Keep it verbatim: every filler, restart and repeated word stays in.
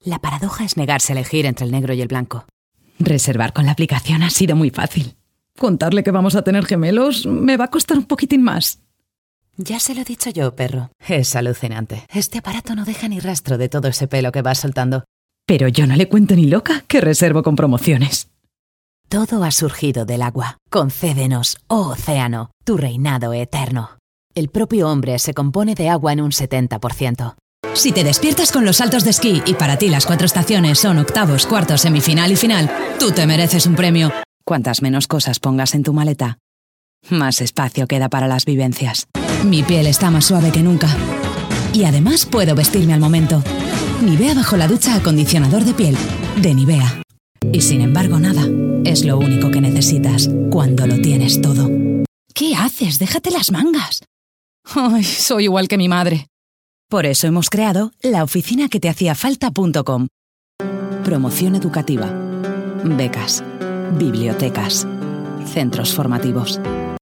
La paradoja es negarse a elegir entre el negro y el blanco. Reservar con la aplicación ha sido muy fácil. Contarle que vamos a tener gemelos me va a costar un poquitín más. Ya se lo he dicho yo, perro. Es alucinante. Este aparato no deja ni rastro de todo ese pelo que vas soltando. Pero yo no le cuento ni loca que reservo con promociones. Todo ha surgido del agua. Concédenos, oh océano, tu reinado eterno. El propio hombre se compone de agua en un setenta por ciento. Si te despiertas con los saltos de esquí y para ti las cuatro estaciones son octavos, cuartos, semifinal y final, tú te mereces un premio. Cuantas menos cosas pongas en tu maleta, más espacio queda para las vivencias. Mi piel está más suave que nunca. Y además puedo vestirme al momento. Nivea bajo la ducha acondicionador de piel, de Nivea. Y sin embargo nada, es lo único que necesitas cuando lo tienes todo. ¿Qué haces? Déjate las mangas. Ay, soy igual que mi madre. Por eso hemos creado la oficina que te hacía falta punto com. Promoción educativa, becas, bibliotecas, centros formativos.